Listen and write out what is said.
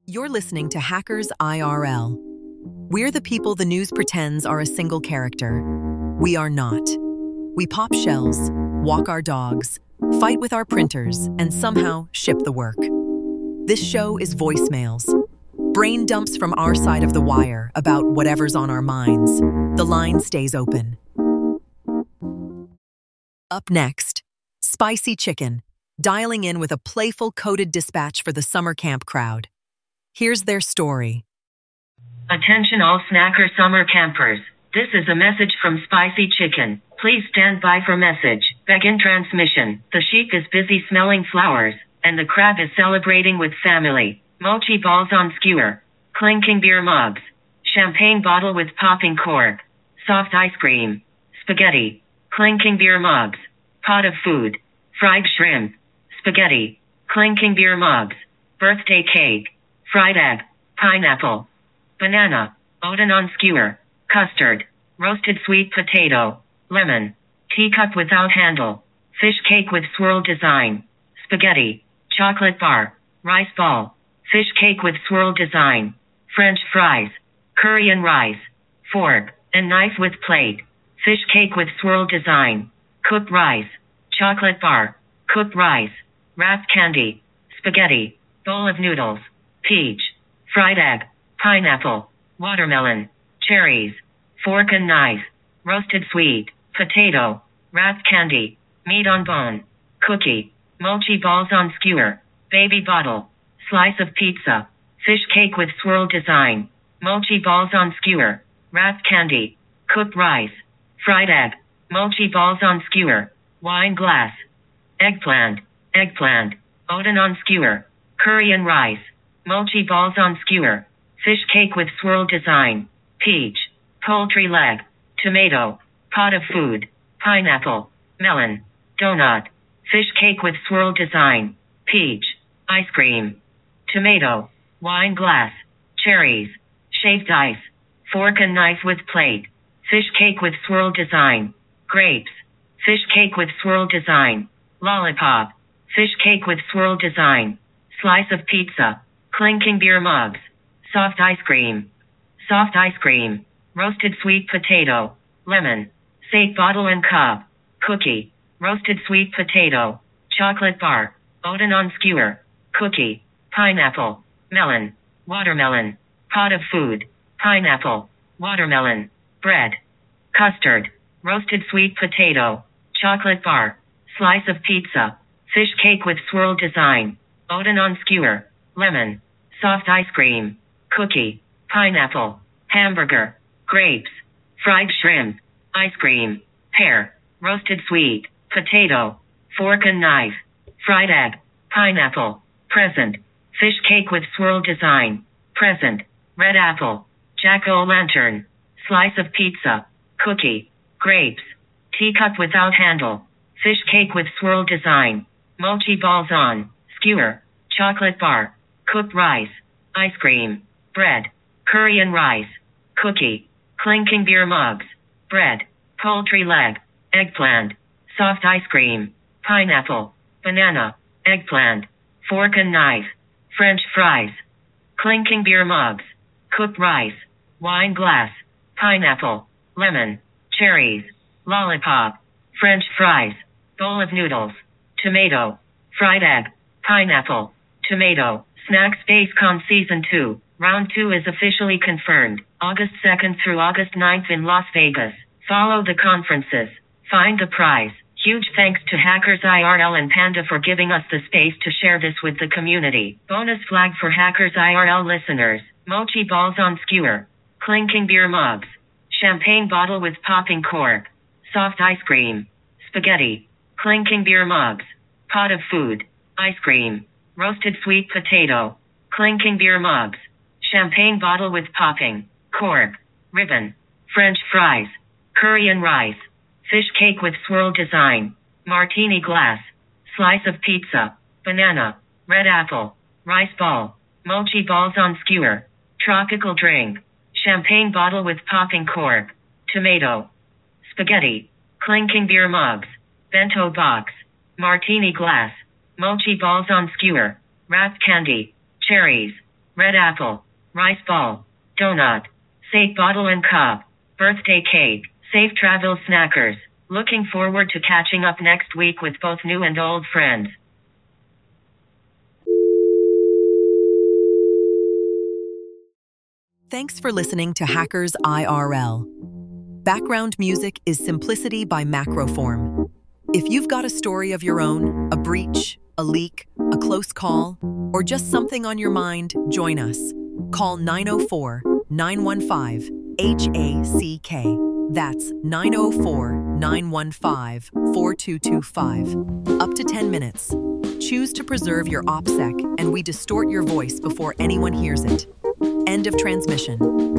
You're listening to Hackers IRL. We're the people the news pretends are a single character. We are not. We pop shells, walk our dogs, fight with our printers, and somehow ship the work. This show is voicemails. Brain dumps from our side of the wire about whatever's on our minds. The line stays open. Up next, Spicy Chicken, dialing in with a playful coded dispatch for the summer camp crowd. Here's their story. Attention all snacker summer campers. This is a message from Spicy Chicken. Please stand by for message. Begin transmission. The sheep is busy smelling flowers, and the crab is celebrating with family. Mochi balls on skewer. Clinking beer mugs. Champagne bottle with popping cork. Soft ice cream. Spaghetti. Clinking beer mugs. Pot of food. Fried shrimp. Spaghetti. Clinking beer mugs. Birthday cake. Fried egg. Pineapple. Banana. Odin on skewer. Custard. Roasted sweet potato. Lemon. Teacup without handle. Fish cake with swirl design. Spaghetti. Chocolate bar. Rice ball. Fish cake with swirl design. French fries. Curry and rice. Fork and knife with plate. Fish cake with swirl design. Cooked rice. Chocolate bar. Cooked rice. Wrapped candy. Spaghetti. Bowl of noodles. Peach. Fried egg. Pineapple. Watermelon. Cherries. Fork and knife. Roasted sweet potato. Wrapped candy. Meat on bone. Cookie. Mochi balls on skewer. Baby bottle. Slice of pizza. Fish cake with swirl design. Mochi balls on skewer. Wrapped candy. Cooked rice. Fried egg. Mochi balls on skewer. Wine glass. Eggplant. Eggplant. Odin on skewer. Curry and rice. Mochi balls on skewer. Fish cake with swirl design. Peach. Poultry leg. Tomato. Pot of food. Pineapple. Melon. Donut. Fish cake with swirl design. Peach. Ice cream. Tomato. Wine glass. Cherries. Shaved ice. Fork and knife with plate. Fish cake with swirl design. Grapes. Fish cake with swirl design. Lollipop. Fish cake with swirl design. Slice of pizza. Clinking beer mugs. Soft ice cream. Soft ice cream. Roasted sweet potato. Lemon. Sake bottle and cup. Cookie. Roasted sweet potato. Chocolate bar. Odin on skewer. Cookie. Pineapple. Melon. Watermelon. Pot of food. Pineapple. Watermelon. Bread. Custard. Roasted sweet potato. Chocolate bar. Slice of pizza. Fish cake with swirl design. Odin on skewer. Lemon. Soft ice cream. Cookie. Pineapple. Hamburger. Grapes. Fried shrimp. Ice cream. Pear. Roasted sweet potato. Fork and knife. Fried egg. Pineapple. Present. Fish cake with swirl design. Present. Red apple. Jack-o'-lantern. Slice of pizza. Cookie. Grapes. Teacup without handle. Fish cake with swirl design. Mochi balls on skewer. Chocolate bar. Cooked rice. Ice cream. Bread. Curry and rice. Cookie. Clinking beer mugs. Bread. Poultry leg. Eggplant. Soft ice cream. Pineapple. Banana. Eggplant. Fork and knife. French fries. Clinking beer mugs. Cooked rice. Wine glass. Pineapple. Lemon. Cherries. Lollipop. French fries. Bowl of noodles. Tomato. Fried egg. Pineapple. Tomato. Snack Space Con Season 2. Round 2 is officially confirmed. August 2nd through August 9th in Las Vegas. Follow the conferences. Find the prize. Huge thanks to Hackers IRL and Panda for giving us the space to share this with the community. Bonus flag for Hackers IRL listeners. Mochi balls on skewer. Clinking beer mugs. Champagne bottle with popping cork. Soft ice cream. Spaghetti. Clinking beer mugs. Pot of food. Ice cream. Roasted sweet potato. Clinking beer mugs. Champagne bottle with popping cork. Ribbon. French fries. Curry and rice. Fish cake with swirl design. Martini glass. Slice of pizza. Banana. Red apple. Rice ball. Mochi balls on skewer. Tropical drink. Champagne bottle with popping cork. Tomato. Spaghetti. Clinking beer mugs. Bento box. Martini glass. Mochi balls on skewer. Wrapped candy. Cherries. red apple, rice ball, donut, safe bottle and cup, birthday cake, safe travel snackers. Looking forward to catching up next week with both new and old friends. Thanks for listening to Hackers IRL. Background music is Simplicity by Macroform. If you've got a story of your own, a breach, a leak, a close call, or just something on your mind, join us. Call 904-915-HACK. That's 904-915-4225. Up to 10 minutes. Choose to preserve your OPSEC, and we distort your voice before anyone hears it. End of transmission.